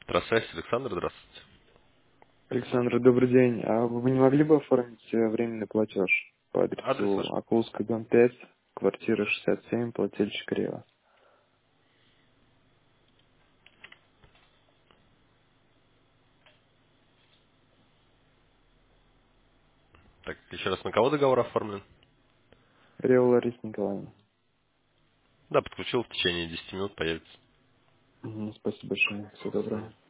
Трасс-связь, Александр, здравствуйте. Александр, добрый день. А вы не могли бы оформить временный платеж по Адрес адресу ваш? Акулская, дом 5, квартира 67, плательщик Рева? Так, еще раз, на кого договор оформлен? Рева Лариса Николаевна. Да, подключил, в течение 10 минут появится. Спасибо большое. Всего доброго.